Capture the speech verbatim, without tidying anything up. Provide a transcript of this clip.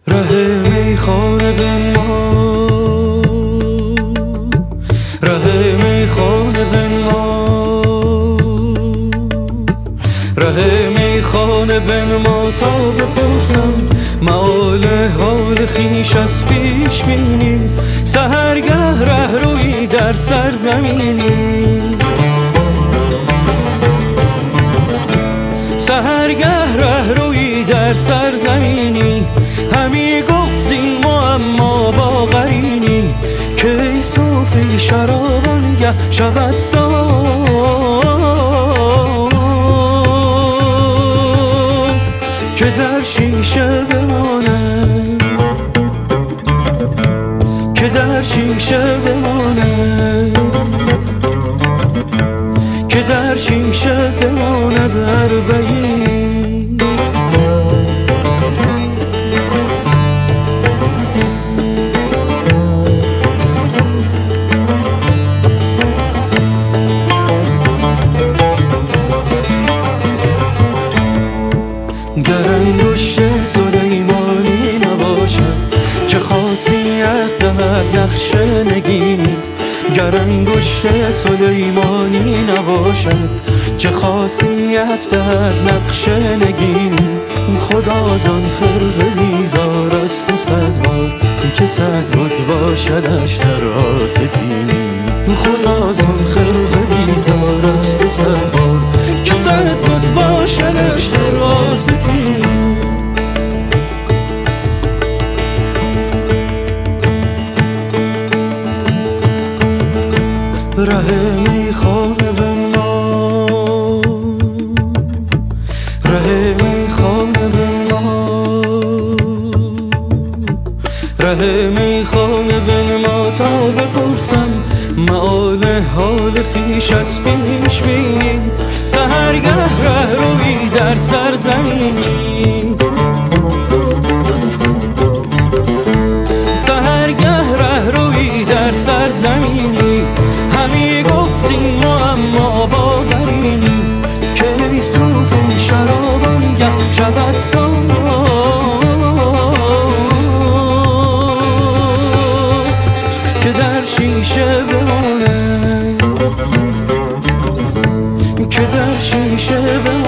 ره میخانه بنما، ره میخانه بنما، ره میخانه بنما تا بپرسم معال حال خویش از پیش بینی. سحرگه ره روی در سرزمینی، سحرگه ره روی در سرزمینی. همی گفتیم معما با قرینی که ای صوفی شرابانگه شود صاف، که در شیشه بماند، که در شیشه بماند، که در شیشه بماند اربعین. گر انگشت سلیمانی نباشد چه خاصیت دهد نقش نگینی. گر انگشت سلیمانی نباشد چه خاصیت دهد نقش نگینی. خدا زان خرقه بیزار است و صد بار که صد بت باشدش در آستینی. خدا زان خرقه بیزار است و صد بار که صد بت باشدش در آستینی. ره میخانه بنما، ره میخانه بنما، ره میخانه بنما تا بپرسم معال حال خویش از پیش بینی. سحرگه ره روی در سرزمینی، سحرگه ره روی در سرزمینی. همی گفتیم معما با قرینی که ای صوفی شرابانگه شود صاف، که در شیشه بماند، که در شیشه بماند.